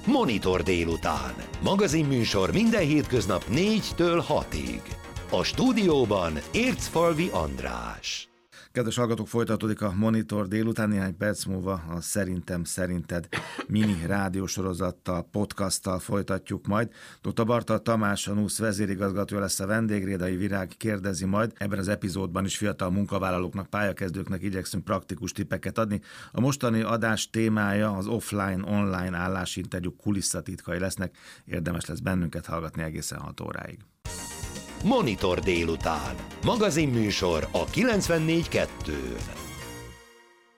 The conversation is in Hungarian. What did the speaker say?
Monitor délután. Magazinműsor minden hétköznap 4-től 6-ig. A stúdióban Ércfalvi András. Kedves hallgatók, folytatódik a Monitor délután, néhány perc múlva a Szerintem Szerinted mini rádiósorozattal, podcasttal folytatjuk majd. Dr. Bartal Tamás, a NUSZ vezérigazgatója lesz a vendég, Rédai Virág kérdezi majd. Ebben az epizódban is fiatal munkavállalóknak, pályakezdőknek igyekszünk praktikus tippeket adni. A mostani adás témája az offline-online állásinterjúk kulisszatitkai lesznek. Érdemes lesz bennünket hallgatni egészen 6 óráig. Monitor délután. Magazinműsor a 94.2-n.